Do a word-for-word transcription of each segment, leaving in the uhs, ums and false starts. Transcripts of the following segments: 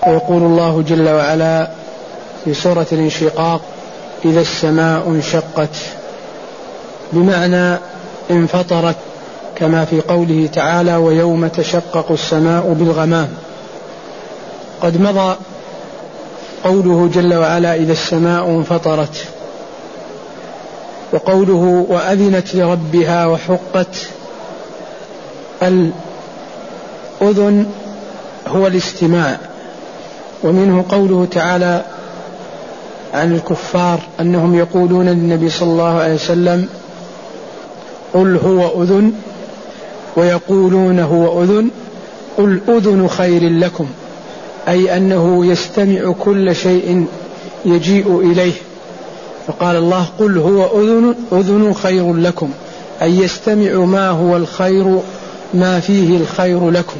ويقول الله جل وعلا في سورة الانشقاق: إذا السماء انشقت، بمعنى انفطرت، كما في قوله تعالى: ويوم تشقق السماء بالغمام. قد مضى قوله جل وعلا: إذا السماء انفطرت. وقوله: وأذنت لربها وحقت، الأذن هو الاستماع. ومنه قوله تعالى عن الكفار أنهم يقولون للنبي صلى الله عليه وسلم: قل هو أذن، ويقولون هو أذن، قل أذن خير لكم، أي أنه يستمع كل شيء يجيء إليه. فقال الله: قل هو أذن, أذن خير لكم، أي يستمع ما هو الخير، ما فيه الخير لكم.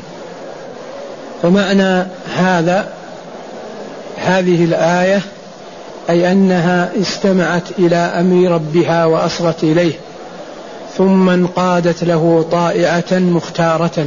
فمعنى هذا هذه الآية أي أنها استمعت إلى أمر ربها وأصغت إليه، ثم انقادت له طائعة مختارة.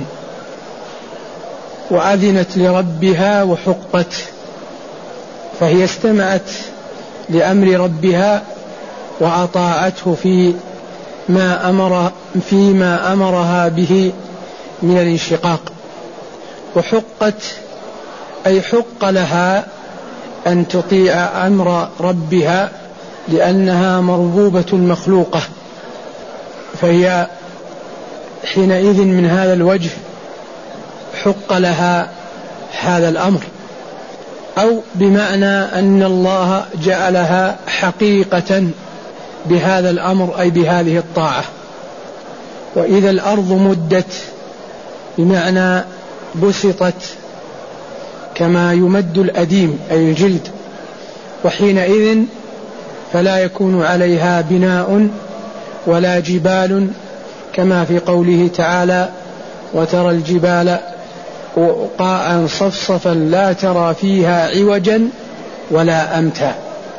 وأذنت لربها وحقت، فهي استمعت لأمر ربها وأطاعته في ما أمر فيما أمرها به من الانشقاق. وحقت أي حق لها أن تطيع أمر ربها، لأنها مربوبة المخلوقة، فهي حينئذ من هذا الوجه حق لها هذا الأمر، أو بمعنى أن الله جعلها حقيقة بهذا الأمر، أي بهذه الطاعة. وإذا الأرض مدت، بمعنى بسطت كما يمد الأديم أي الجلد، وحينئذ فلا يكون عليها بناء ولا جبال، كما في قوله تعالى: وترى الجبال قاعا صفصفا لا ترى فيها عوجا ولا أمتا.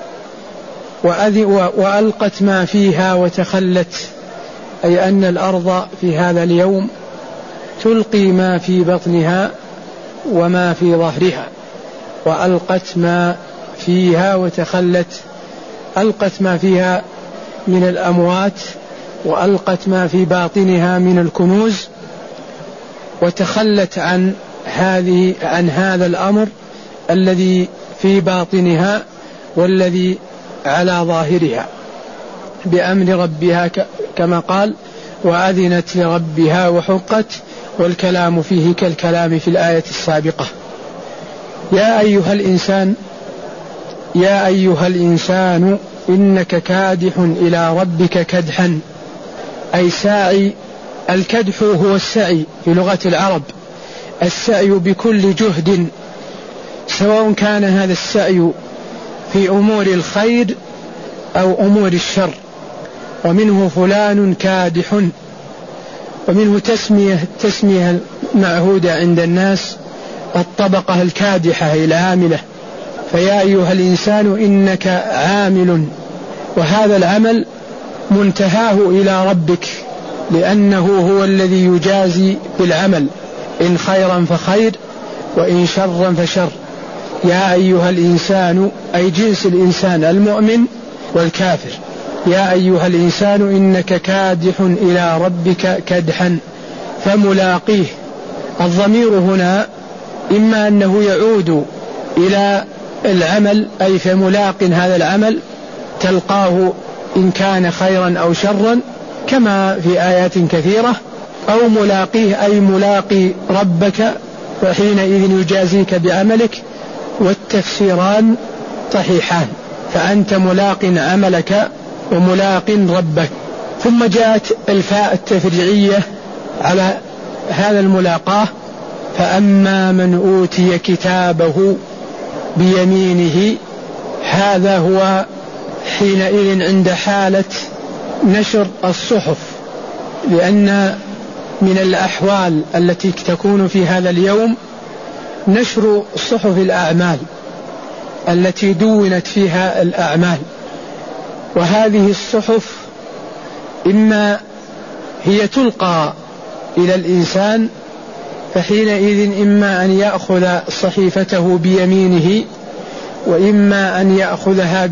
وألقت ما فيها وتخلت، أي أن الأرض في هذا اليوم تلقي ما في بطنها وما في ظهرها. وألقت ما فيها وتخلت، ألقت ما فيها من الأموات، وألقت ما في باطنها من الكنوز، وتخلت عن هذه عن هذا الأمر الذي في باطنها والذي على ظاهرها بأمر ربها، كما قال: وأذنت لربها وحقت. والكلام فيه كالكلام في الآية السابقة. يا أيها الإنسان يا أيها الإنسان إنك كادح إلى ربك كدحا، أي ساعي. الكدح هو السعي في لغة العرب، السعي بكل جهد، سواء كان هذا السعي في أمور الخير أو أمور الشر. ومنه فلان كادح، ومنه تسمية تسمية معهودة عند الناس: الطبقة الكادحة العاملة. فيا أيها الإنسان إنك عامل، وهذا العمل منتهاه إلى ربك، لأنه هو الذي يجازي بالعمل، إن خيرا فخير وإن شرا فشر. يا أيها الإنسان أي جنس الإنسان المؤمن والكافر. يا أيها الإنسان إنك كادح إلى ربك كدحا، فملاقيه. الضمير هنا إما أنه يعود إلى العمل، أي فملاق هذا العمل تلقاه إن كان خيرا أو شرا، كما في آيات كثيرة، أو ملاقيه أي ملاقي ربك، وحينئذ يجازيك بعملك. والتفسيران صحيحان، فأنت ملاق عملك وملاق ربك. ثم جاءت الفاء التفريعية على هذا الملاقاه: فأما من أوتي كتابه بيمينه. هذا هو حينئذ عند حالة نشر الصحف، لأن من الأحوال التي تكون في هذا اليوم نشر صحف الأعمال التي دونت فيها الأعمال. وهذه الصحف إما هي تلقى إلى الإنسان فحينئذ إما أن يأخذ صحيفته بيمينه وإما أن يأخذها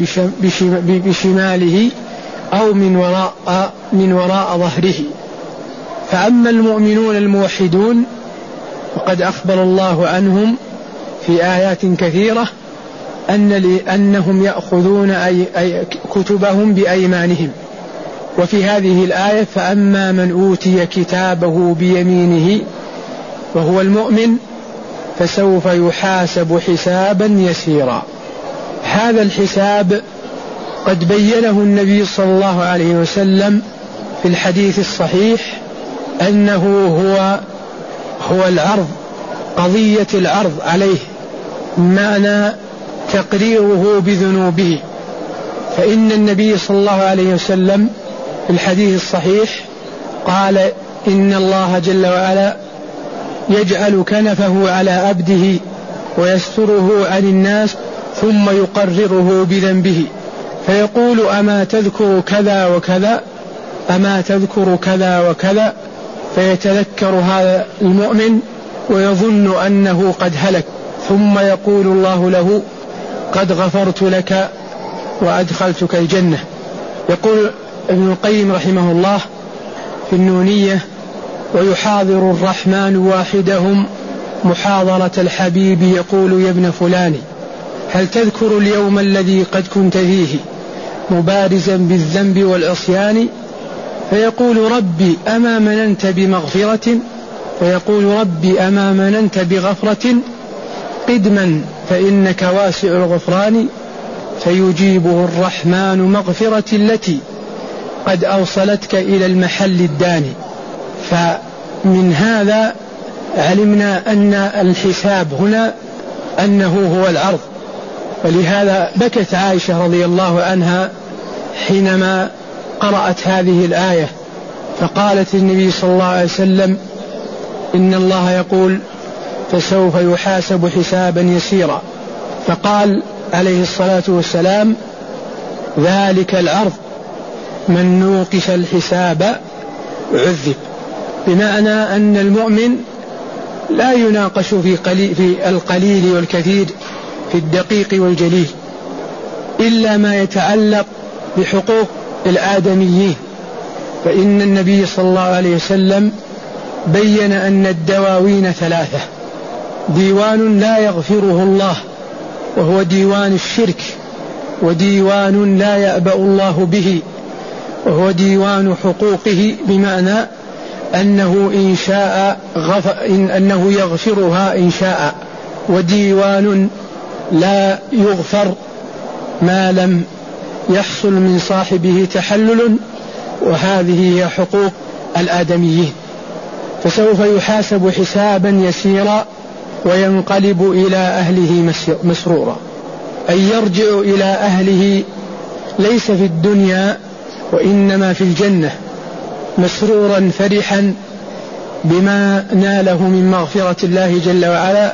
بشماله أو من وراء, من وراء ظهره. فأما المؤمنون الموحدون وقد أخبر الله عنهم في آيات كثيرة أن أنهم يأخذون أي أي كتبهم بأيمانهم. وفي هذه الآية فأما من أوتي كتابه بيمينه وهو المؤمن فسوف يحاسب حسابا يسيرا. هذا الحساب قد بينه النبي صلى الله عليه وسلم في الحديث الصحيح أنه هو هو العرض، قضية العرض عليه، معنى تقريره بذنوبه. فإن النبي صلى الله عليه وسلم في الحديث الصحيح قال إن الله جل وعلا يجعل كنفه على عبده ويستره عن الناس ثم يقرره بذنبه فيقول أما تذكر كذا وكذا، أما تذكر كذا وكذا، فيتذكر هذا المؤمن ويظن أنه قد هلك، ثم يقول الله له قد غفرت لك وأدخلتك الجنة. يقول ابن القيم رحمه الله في النونية ويحاضر الرحمن واحدهم محاضرة الحبيب يقول يا ابن فلان هل تذكر اليوم الذي قد كنت فيه مبارزا بالذنب والعصيان؟ فيقول ربي أما مننت بمغفرة، فيقول ربي أما مننت بغفرة قدما فإنك واسع الغفران، فيجيبه الرحمن مغفرة التي قد أوصلتك إلى المحل الداني. فمن هذا علمنا أن الحساب هنا أنه هو العرض. ولهذا بكت عائشة رضي الله عنها حينما قرأت هذه الآية، فقالت النبي صلى الله عليه وسلم إن الله يقول فسوف يحاسب حسابا يسيرا، فقال عليه الصلاة والسلام ذلك العرض من نوقش الحساب عذب، بمعنى أن المؤمن لا يناقش في, قليل في القليل والكثير، في الدقيق والجليل، إلا ما يتعلق بحقوق الآدميين. فإن النبي صلى الله عليه وسلم بين أن الدواوين ثلاثة: ديوان لا يغفره الله وهو ديوان الشرك، وديوان لا يأبأ الله به وهو ديوان حقوقه، بمعنى أنه إن شاء غفر إن أنه يغفرها إن شاء، وديوان لا يغفر ما لم يحصل من صاحبه تحلل، وهذه هي حقوق الآدميين. فسوف يحاسب حسابا يسيرا وينقلب إلى أهله مسرورا، أي يرجع إلى أهله ليس في الدنيا وإنما في الجنة مسرورا فرحا بما ناله من مغفرة الله جل وعلا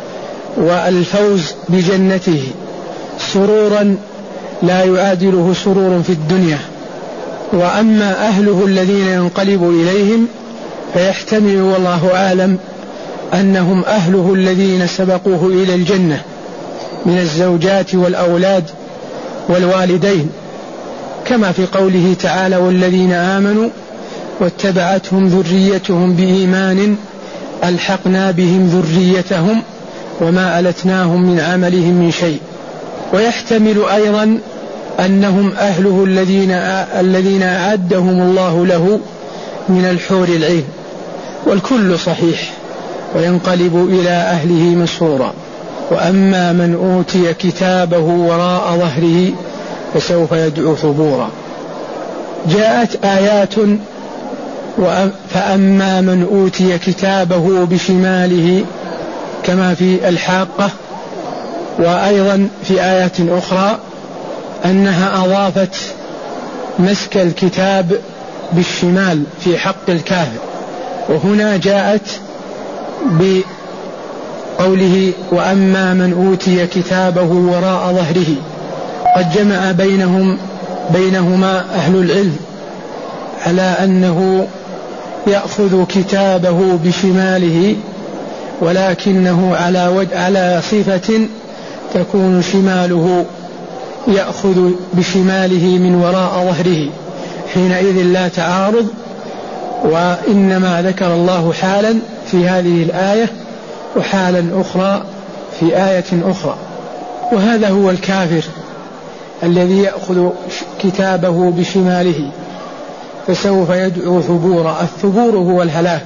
والفوز بجنته، سرورا لا يعادله سرور في الدنيا. وأما أهله الذين ينقلب إليهم فيحتمل والله أعلم أنهم أهله الذين سبقوه إلى الجنة من الزوجات والأولاد والوالدين، كما في قوله تعالى والذين آمنوا واتبعتهم ذريتهم بإيمان ألحقنا بهم ذريتهم وما ألتناهم من عملهم من شيء. ويحتمل أيضا أنهم أهله الذين الذين أعدهم الله له من الحور العين، والكل صحيح، وينقلب إلى أهله مسرورا. وأما من أوتي كتابه وراء ظهره فسوف يدعو ثبورا. جاءت آيات فأما من أوتي كتابه بشماله كما في الحاقة، وأيضا في آيات أخرى أنها أضافت مسك الكتاب بالشمال في حق الكافر، وهنا جاءت بقوله وأما من أوتي كتابه وراء ظهره. قد جمع بينهم بينهما أهل العلم على أنه يأخذ كتابه بشماله ولكنه على, وجه على صفة تكون شماله يأخذ بشماله من وراء ظهره، حينئذ لا تعارض، وإنما ذكر الله حالا في هذه الآية وحالا أخرى في آية أخرى. وهذا هو الكافر الذي يأخذ كتابه بشماله، فسوف يدعو ثبورا. الثبور هو الهلاك،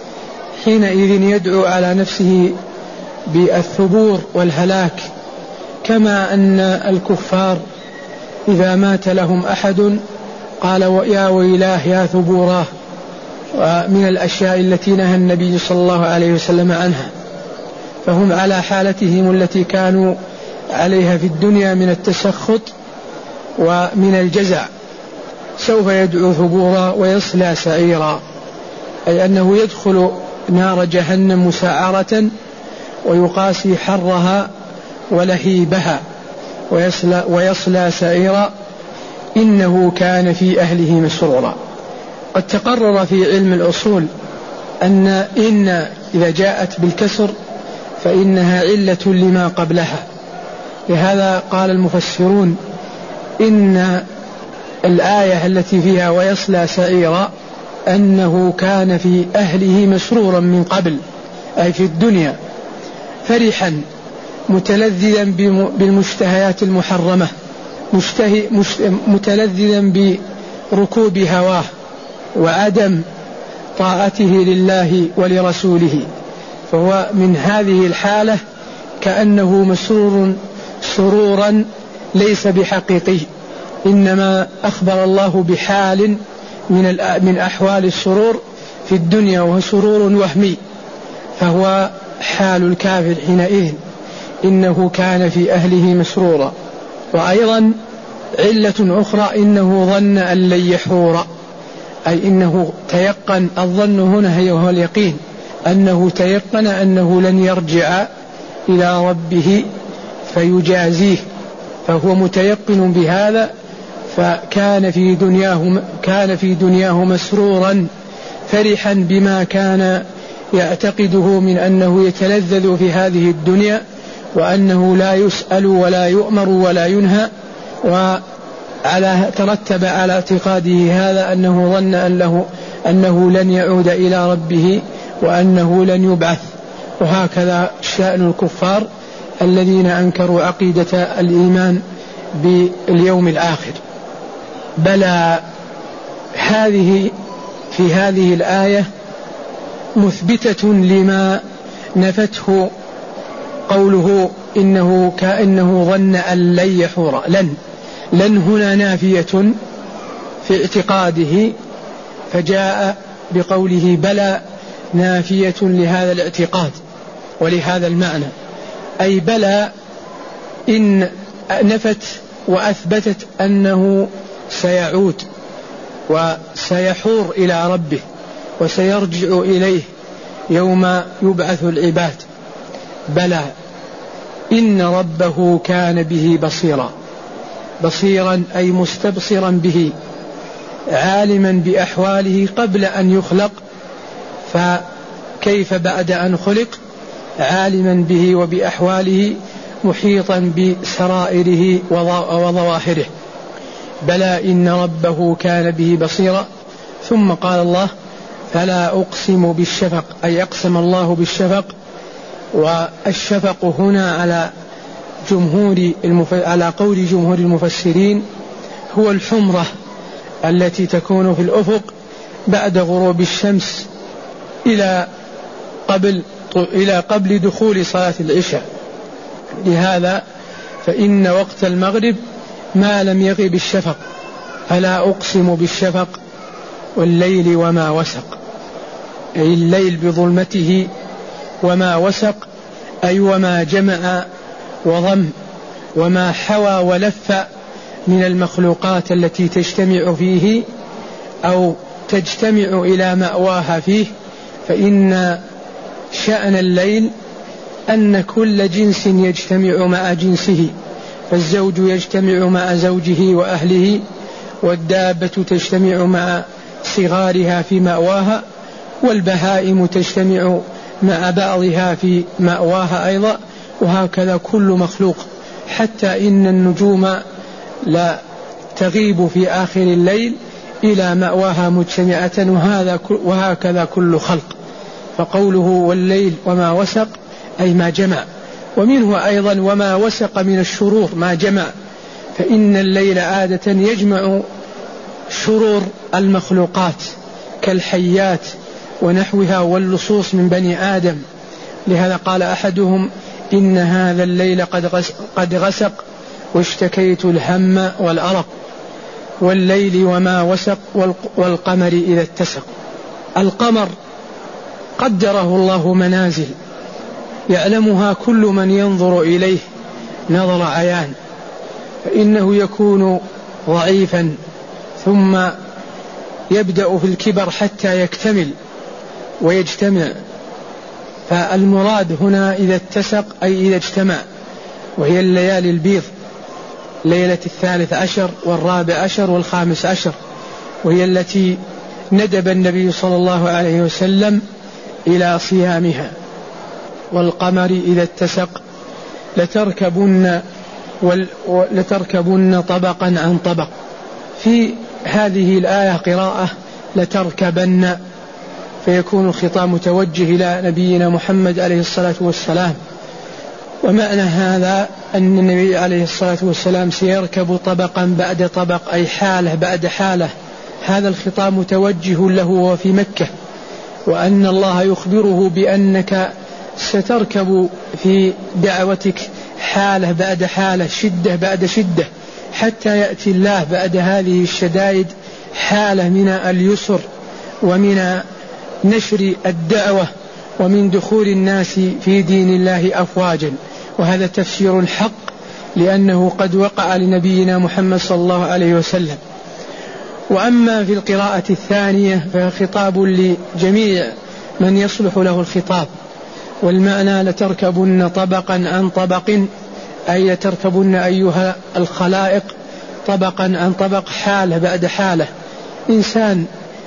حينئذ يدعو على نفسه بالثبور والهلاك، كما أن الكفار إذا مات لهم أحد قال يا ويلاه يا ثبوراه، ومن الأشياء التي نهى النبي صلى الله عليه وسلم عنها. فهم على حالتهم التي كانوا عليها في الدنيا من التسخط ومن الجزع، سوف يدعو ثبورا ويصلى سعيرا، أي أنه يدخل نار جهنم مسعرة ويقاسي حرها ولهيبها ويصلى, ويصلى سعيرا، إنه كان في أهله مسرورا. قد تقرر في علم الأصول أن إن إذا جاءت بالكسر فإنها علة لما قبلها، لهذا قال المفسرون إن الآية التي فيها ويصلى سعيرا أنه كان في أهله مسرورا من قبل، أي في الدنيا، فرحا متلذذا بالمشتهيات المحرمة، مشتهي متلذذا بركوب هواه وعدم طاعته لله ولرسوله، فهو من هذه الحالة كأنه مسرور سرورا ليس بحقيقي، إنما أخبر الله بحال من من أحوال السرور في الدنيا، وهو سرور وهمي، فهو حال الكافر حينئذ، إنه كان في أهله مسرورا. وأيضا علة أخرى إنه ظن أن لن يحور، أي إنه تيقن، الظن هنا هو اليقين، أنه تيقن أنه لن يرجع إلى ربه فيجازيه، فهو متيقن بهذا، فكان في دنياه كان في دنياه مسرورا فرحا بما كان يعتقده من أنه يتلذذ في هذه الدنيا، وأنه لا يسأل ولا يؤمر ولا ينهى، وعلى ترتب على اعتقاده هذا أنه ظن أن له أنه لن يعود إلى ربه وأنه لن يبعث. وهكذا شأن الكفار الذين أنكروا عقيدة الإيمان باليوم الآخر. بلى، هذه في هذه الآية مثبتة لما نفته قوله إنه كأنه ظن أن لن يحور. لن لن هنا نافية في اعتقاده، فجاء بقوله بلى نافية لهذا الاعتقاد ولهذا المعنى، أي بلى إن نفت وأثبتت أنه سيعود وسيحور إلى ربه وسيرجع إليه يوم يبعث العباد. بلى إن ربه كان به بصيرا، بصيرا أي مستبصرا به، عالما بأحواله قبل أن يخلق، فكيف بعد أن خلق عالما به وبأحواله، محيطا بسرائره وظواهره. بلى إن ربه كان به بصيرا. ثم قال الله فلا أقسم بالشفق، أي أقسم الله بالشفق. والشفق هنا على جمهور المف... على قول جمهور المفسرين هو الحمرة التي تكون في الأفق بعد غروب الشمس إلى قبل إلى قبل دخول صلاة العشاء. لهذا فإن وقت المغرب ما لم يغب الشفق، فلا أقسم بالشفق والليل وما وسق، أي الليل بظلمته، وما وسق أي وما جمع وضم، وما حوى ولف من المخلوقات التي تجتمع فيه أو تجتمع إلى مأواها فيه. فإن شأن الليل أن كل جنس يجتمع مع جنسه، فالزوج يجتمع مع زوجه وأهله، والدابة تجتمع مع صغارها في مأواها، والبهائم تجتمع مع بعضها في مأواها أيضا، وهكذا كل مخلوق، حتى إن النجوم لا تغيب في آخر الليل إلى مأواها مجتمعة، وهذا وهكذا كل خلق. فقوله والليل وما وسق أي ما جمع، ومنه أيضا وما وسق من الشرور ما جمع، فإن الليل عادة يجمع شرور المخلوقات كالحيات ونحوها واللصوص من بني آدم. لهذا قال أحدهم إن هذا الليل قد غسق واشتكيت الهم والأرق، والليل وما وسق والقمر إذا اتسق. القمر قدره الله منازل يعلمها كل من ينظر إليه نظر عيان، فإنه يكون ضعيفا ثم يبدأ في الكبر حتى يكتمل ويجتمع. فالمراد هنا إذا اتسق أي إذا اجتمع، وهي الليالي البيض، ليلة الثالث عشر والرابع عشر والخامس عشر، وهي التي ندب النبي صلى الله عليه وسلم إلى صيامها. والقمر إذا اتسق لتركبن, لتركبن طبقا عن طبق. في هذه الآية قراءة لتركبن، فيكون الخطاب متوجه إلى نبينا محمد عليه الصلاة والسلام. ومعنى هذا أن النبي عليه الصلاة والسلام سيركب طبقا بعد طبق، أي حالة بعد حالة. هذا الخطاب متوجه له وفي مكة، وأن الله يخبره بأنك ستركب في دعوتك حالة بعد حالة، شدة بعد شدة، حتى يأتي الله بعد هذه الشدائد حالة من اليسر ومن نشر الدعوة ومن دخول الناس في دين الله أفواجا. وهذا تفسير حق، لأنه قد وقع لنبينا محمد صلى الله عليه وسلم. وأما في القراءة الثانية فخطاب لجميع من يصلح له الخطاب، والمعنى لتركبن طبقا عن طبق، أي لتركبن أيها الخلائق طبقا عن طبق، حالة بعد حالة. إنسان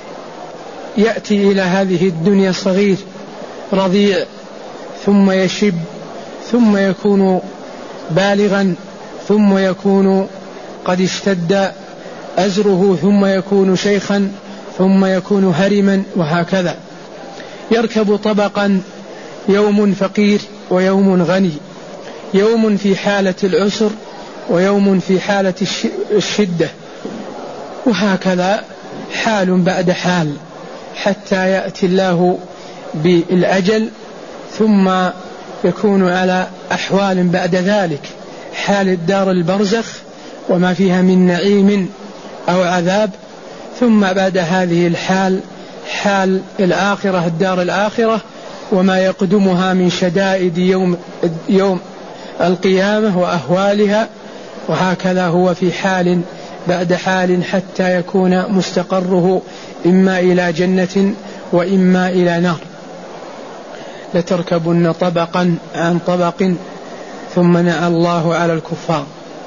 يأتي إلى هذه الدنيا صغير رضيع، ثم يشب، ثم يكون بالغا، ثم يكون قد اشتد أزره، ثم يكون شيخا، ثم يكون هرما، وهكذا. يركب طبقا يوم فقير ويوم غني، يوم في حالة العسر ويوم في حالة الشدة، وهكذا حال بعد حال، حتى يأتي الله بالأجل، ثم يكون على أحوال بعد ذلك، حال الدار البرزخ وما فيها من نعيم أو عذاب، ثم بعد هذه الحال حال الآخرة، الدار الآخرة، وما يقدمها من شدائد يوم, يوم القيامة وأهوالها. وهكذا هو في حال بعد حال، حتى يكون مستقره إما إلى جنة وإما إلى نار. لتركبن طبقا عن طبق. ثم نعى الله على الكفار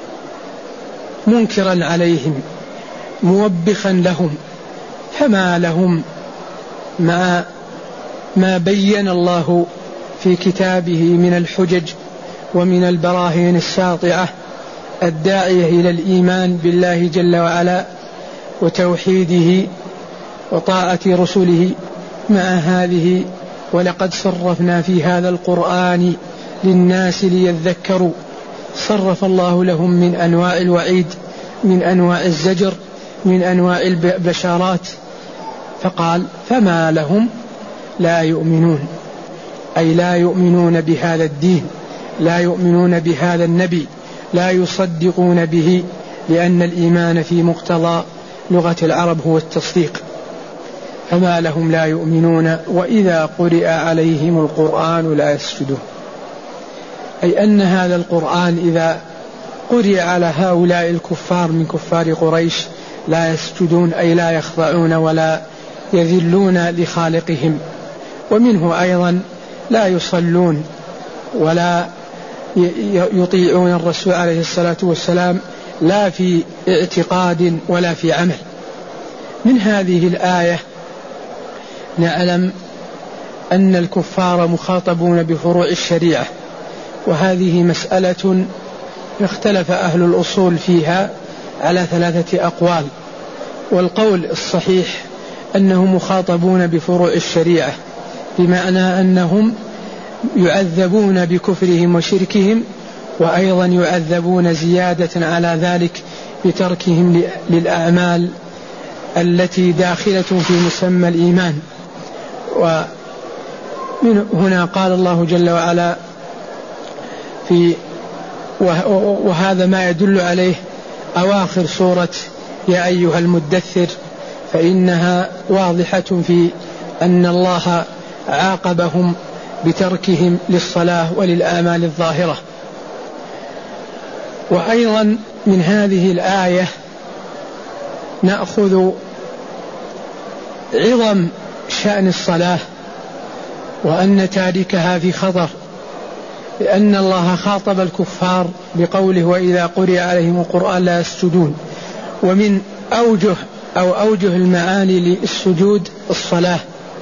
منكرا عليهم موبخا لهم، فما لهم مع ما بين الله في كتابه من الحجج ومن البراهين الساطعة الداعية إلى الإيمان بالله جل وعلا وتوحيده وطاعة رسله، مع هذه ولقد صرفنا في هذا القرآن للناس ليذكروا. صرف الله لهم من أنواع الوعيد، من أنواع الزجر، من أنواع البشارات، فقال فما لهم لا يؤمنون، أي لا يؤمنون بهذا الدين، لا يؤمنون بهذا النبي، لا يصدقون به، لأن الإيمان في مقتضى لغة العرب هو التصديق. فما لهم لا يؤمنون وإذا قرئ عليهم القرآن لا يسجدون، أي أن هذا القرآن إذا قرئ على هؤلاء الكفار من كفار قريش لا يسجدون، أي لا يخضعون ولا يذلون لخالقهم. ومنه أيضا لا يصلون ولا يطيعون الرسول عليه الصلاة والسلام، لا في اعتقاد ولا في عمل. من هذه الآية نعلم أن الكفار مخاطبون بفروع الشريعة، وهذه مسألة اختلف أهل الأصول فيها على ثلاثة أقوال. والقول الصحيح أنهم مخاطبون بفروع الشريعة، بمعنى أنهم يعذبون بكفرهم وشركهم، وأيضا يعذبون زيادة على ذلك بتركهم للأعمال التي داخلة في مسمى الإيمان. ومن هنا قال الله جل وعلا في وهذا ما يدل عليه أواخر سورة يا أيها المدثر، فإنها واضحة في أن الله عاقبهم بتركهم للصلاة وللآمال الظاهرة. وأيضا من هذه الآية نأخذ عظم شأن الصلاة، وأن تاركها في خطر، لأن الله خاطب الكفار بقوله وإذا قرئ عليهم القرآن لا يسجدون. ومن أوجه أو أوجه المعاني للسجود الصلاة،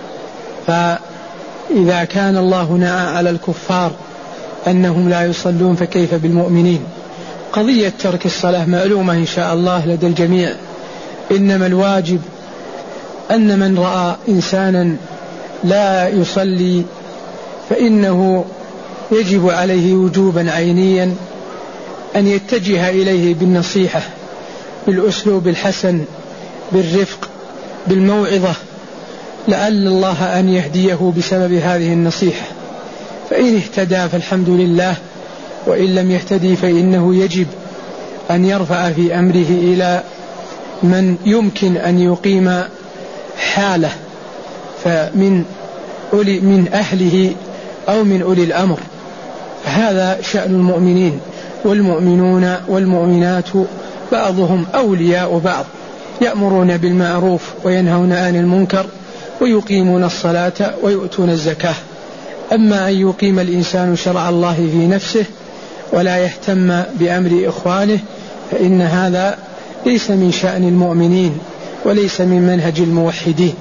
فإذا كان الله نعى على الكفار أنهم لا يصلون فكيف بالمؤمنين. قضية ترك الصلاة معلومة إن شاء الله لدى الجميع، إنما الواجب أن من رأى إنسانا لا يصلي فإنه يجب عليه وجوبا عينيا أن يتجه إليه بالنصيحة، بالأسلوب الحسن، بالرفق، بالموعظة، لعل الله أن يهديه بسبب هذه النصيحة. فإن اهتدى فالحمد لله، وإن لم يهتدي فإنه يجب أن يرفع في أمره إلى من يمكن أن يقيم حاله، فمن أولي من أهله أو من أولي الأمر. هذا شأن المؤمنين، والمؤمنون والمؤمنات بعضهم أولياء بعض، يأمرون بالمعروف وينهون عن المنكر ويقيمون الصلاة ويؤتون الزكاة. أما أن يقيم الإنسان شرع الله في نفسه ولا يهتم بأمر إخوانه فإن هذا ليس من شأن المؤمنين وليس من منهج الموحدين.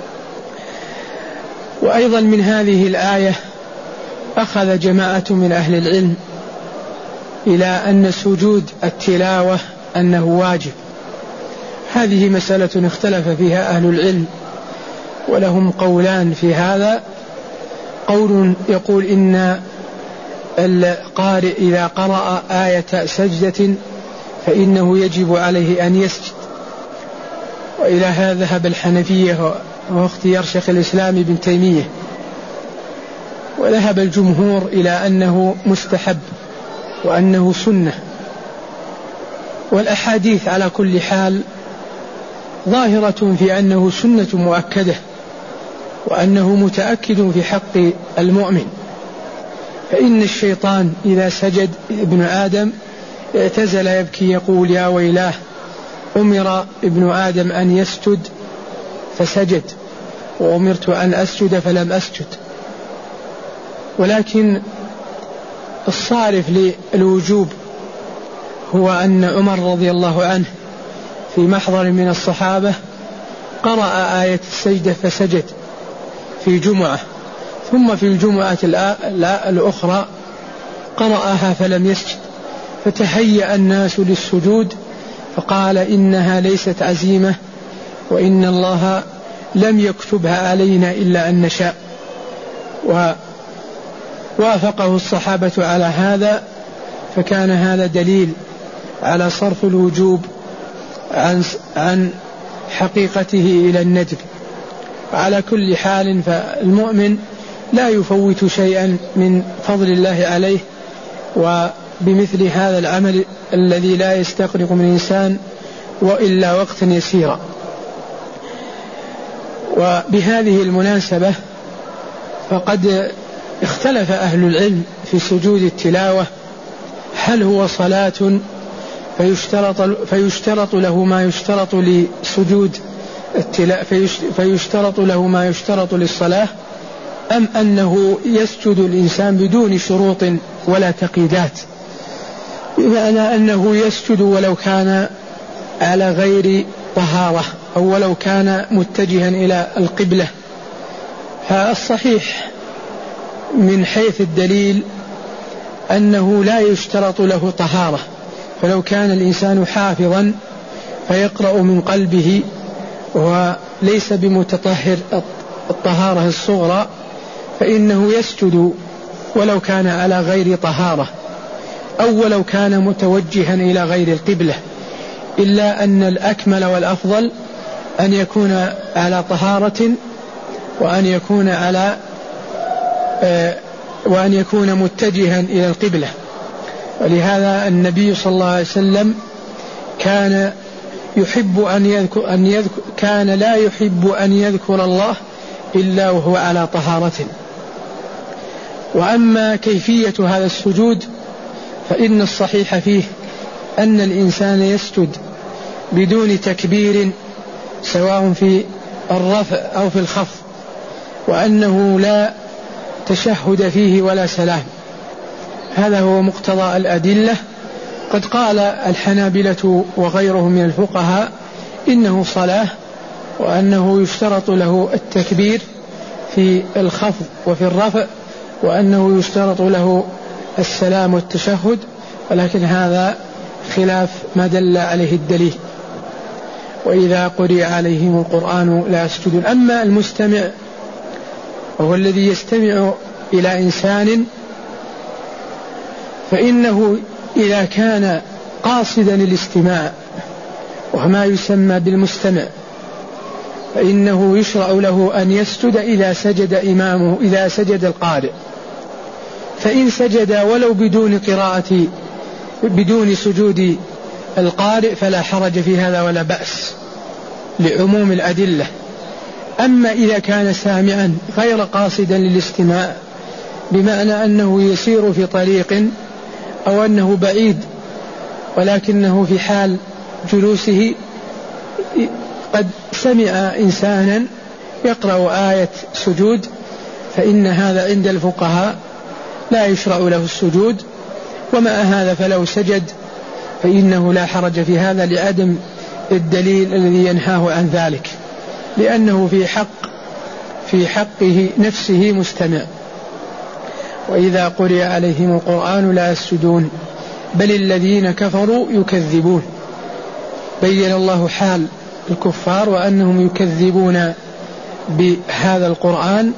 وأيضا من هذه الآية أخذ جماعة من أهل العلم إلى أن سجود التلاوة أنه واجب. هذه مسألة اختلف فيها أهل العلم ولهم قولان في هذا. قول يقول إن القارئ إذا قرأ آية سجدة فإنه يجب عليه أن يسجد، وإلى هذا ذهب الحنفية واختيار شيخ الإسلام ابن تيمية. وذهب الجمهور إلى أنه مستحب وأنه سنة. والأحاديث على كل حال ظاهرة في أنه سنة مؤكدة، وأنه متأكد في حق المؤمن. فإن الشيطان إذا سجد ابن آدم اعتزل يبكي يقول يا ويلاه، أمر ابن آدم أن يسجد فسجد، وأمرت أن أسجد فلم أسجد. ولكن الصارف للوجوب هو أن عمر رضي الله عنه في محضر من الصحابة قرأ آية السجدة فسجد في جمعة، ثم في الجمعة الأخرى قرأها فلم يسجد، فتهيأ الناس للسجود فقال إنها ليست عزيمة، وإن الله لم يكتبها علينا إلا أن نشاء. ووافقه الصحابة على هذا، فكان هذا دليل على صرف الوجوب عن عن حقيقته إلى الندب. وعلى كل حال فالمؤمن لا يفوت شيئا من فضل الله عليه، وبمثل هذا العمل الذي لا يستغرق من إنسان وإلا وقتا يسيرا. وبهذه المناسبة فقد اختلف أهل العلم في سجود التلاوة، هل هو صلاة فيشترط, فيشترط له ما يشترط لسجود التلاوة فيشترط له ما يشترط للصلاة، أم أنه يسجد الإنسان بدون شروط ولا تقييدات، بمعنى أنه يسجد ولو كان على غير طهارة أو ولو كان متجها إلى القبلة فالصحيح من حيث الدليل أنه لا يشترط له طهارة، فلو كان الإنسان حافظا فيقرأ من قلبه وليس بمتطهر الطهارة الصغرى فإنه يسجد ولو كان على غير طهارة أو ولو كان متوجها إلى غير القبلة، إلا أن الأكمل والأفضل أن يكون على طهارة وأن يكون على آه وأن يكون متجها إلى القبلة. ولهذا النبي صلى الله عليه وسلم كان يحب أن يذكر, أن يذكر كان لا يحب أن يذكر الله إلا وهو على طهارة. وأما كيفية هذا السجود فإن الصحيح فيه أن الإنسان يسجد بدون تكبير سواء في الرفع أو في الخفض، وأنه لا تشهد فيه ولا سلام. هذا هو مقتضى الأدلة. قد قال الحنابلة وغيرهم من الفقهاء إنه صلاة، وأنه يشترط له التكبير في الخفض وفي الرفع، وأنه يشترط له السلام والتشهد، ولكن هذا خلاف ما دل عليه الدليل. وإذا قرئ عليهم القرآن لا يسجدون. أما المستمع وهو الذي يستمع إلى إنسان فإنه إذا كان قاصدا الاستماع وهو ما يسمى بالمستمع فإنه يشرع له أن يسجد إذا سجد إمامه إذا سجد القارئ، فإن سجد ولو بدون قراءة بدون سجود القارئ فلا حرج في هذا ولا بأس لعموم الأدلة. أما إذا كان سامعا غير قاصدا للاستماع بمعنى أنه يسير في طريق أو أنه بعيد ولكنه في حال جلوسه قد سمع إنسانا يقرأ آية سجود، فإن هذا عند الفقهاء لا يشرع له السجود. ومع هذا فلو سجد فإنه لا حرج في هذا لعدم الدليل الذي ينهاه عن ذلك، لأنه في حق في حقه نفسه مستمع. وإذا قرئ عليهم القرآن لا يسجدون بل الذين كفروا يكذبون. بين الله حال الكفار وأنهم يكذبون بهذا القرآن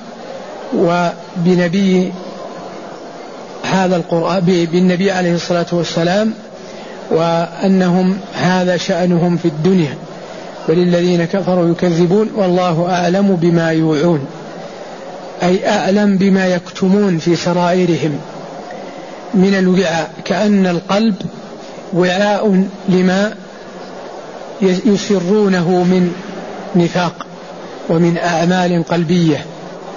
وبنبي هذا القرآن بالنبي عليه الصلاة والسلام، وأنهم هذا شأنهم في الدنيا. بل الذين كفروا يكذبون والله أعلم بما يوعون، أي أعلم بما يكتمون في سرائرهم من الوعاء، كأن القلب وعاء لما يسرونه من نفاق ومن أعمال قلبية.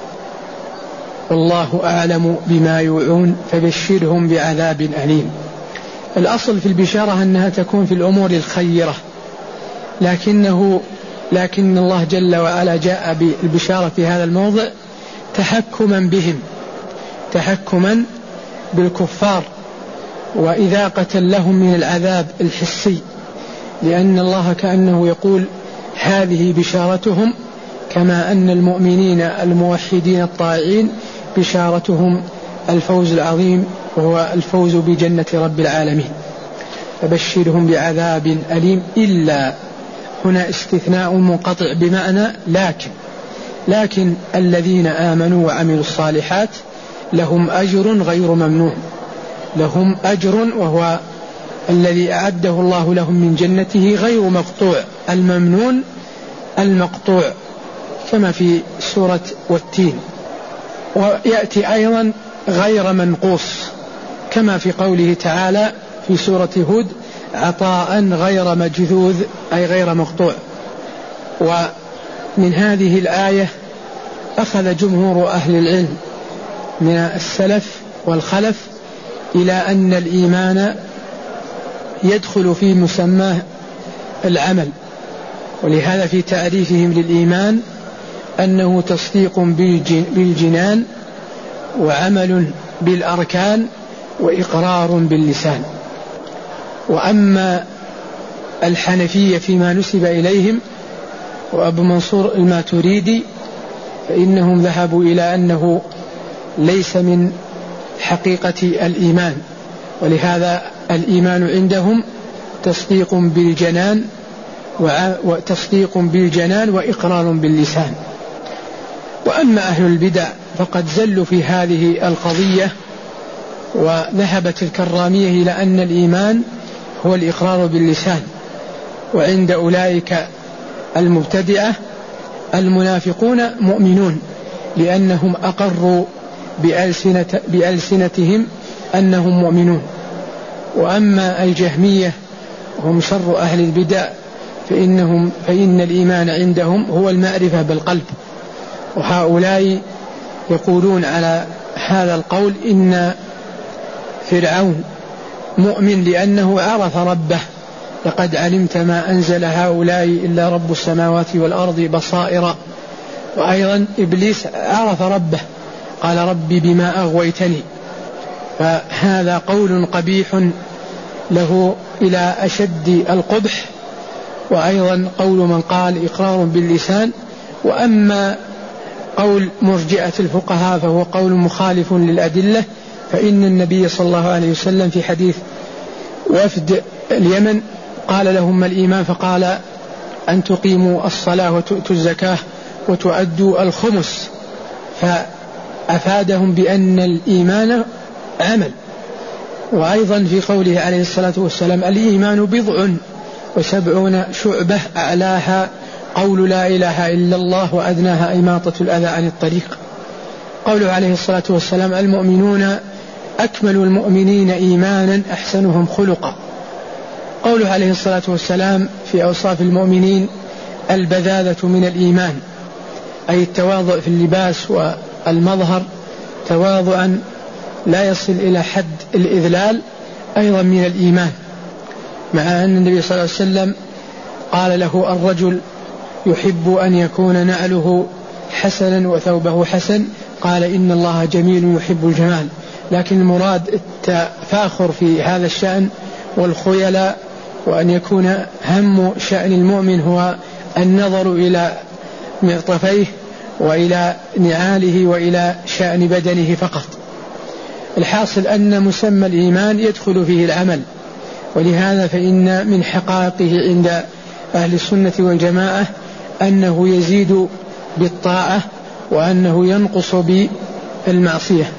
والله أعلم بما يوعون فبشرهم بعذاب أليم. الأصل في البشارة أنها تكون في الأمور الخيرة، لكنه لكن الله جل وعلا جاء بالبشارة في هذا الموضع تحكما بهم، تحكما بالكفار وإذاقة لهم من العذاب الحسي، لأن الله كأنه يقول هذه بشارتهم، كما أن المؤمنين الموحدين الطائعين بشارتهم الفوز العظيم وهو الفوز بجنة رب العالمين. فبشرهم بعذاب أليم. إلا هنا استثناء منقطع بمعنى لكن لكن الذين آمنوا وعملوا الصالحات لهم أجر غير ممنون، لهم أجر وهو الذي أعده الله لهم من جنته غير مقطوع، الممنون المقطوع كما في سورة والتين. ويأتي أيضا غير منقوص كما في قوله تعالى في سورة هود عطاء غير مجذوذ أي غير مقطوع. ومن هذه الآية أخذ جمهور أهل العلم من السلف والخلف إلى أن الإيمان يدخل في مسماه العمل، ولهذا في تعريفهم للإيمان أنه تصديق بالجنان وعمل بالأركان وإقرار باللسان. وأما الحنفية فيما نسب إليهم وأبو منصور الماتريدي فإنهم ذهبوا إلى أنه ليس من حقيقة الإيمان، ولهذا الإيمان عندهم تصديق بالجنان وتصديق بالجنان وإقرار باللسان. وأما أهل البدع فقد زلوا في هذه القضية، وذهبت الكرامية إلى أن الإيمان هو الإقرار باللسان، وعند أولئك المبتدعة المنافقون مؤمنون لأنهم أقروا بألسنة بألسنتهم أنهم مؤمنون. وأما الجهمية هم شر أهل البدع فإنهم فإن الإيمان عندهم هو المعرفة بالقلب، وهؤلاء يقولون على هذا القول إن فرعون مؤمن لأنه عرف ربه، لقد علمت ما أنزل هؤلاء إلا رب السماوات والأرض بصائر. وأيضا إبليس عرف ربه، قال ربي بما أغويتني، فهذا قول قبيح له إلى أشد القبح. وأيضا قول من قال إقرار باللسان. وأما قول مرجئة الفقهاء فهو قول مخالف للأدلة، فإن النبي صلى الله عليه وسلم في حديث وفد اليمن قال لهم ما الإيمان؟ فقال أن تقيموا الصلاة وتؤتوا الزكاة وتؤدوا الخمس، فأفادهم بأن الإيمان عمل. وأيضا في قوله عليه الصلاة والسلام الإيمان بضع وسبعون شعبة أعلاها قول لا إله إلا الله وأدناها إماطة الأذى عن الطريق. قوله عليه الصلاة والسلام المؤمنون أكمل المؤمنين إيمانا أحسنهم خلقا. قوله عليه الصلاة والسلام في أوصاف المؤمنين البذاذة من الإيمان، أي التواضع في اللباس والمظهر تواضعا لا يصل إلى حد الإذلال، أيضا من الإيمان. مع أن النبي صلى الله عليه وسلم قال له الرجل يحب أن يكون نعله حسنا وثوبه حسن، قال إن الله جميل يحب الجمال. لكن المراد التفاخر في هذا الشأن والخيلاء، وأن يكون هم شأن المؤمن هو النظر إلى معطفيه وإلى نعاله وإلى شأن بدنه فقط. الحاصل أن مسمى الإيمان يدخل فيه العمل، ولهذا فإن من حقائقه عند أهل السنة والجماعة أنه يزيد بالطاعة وأنه ينقص بالمعصية.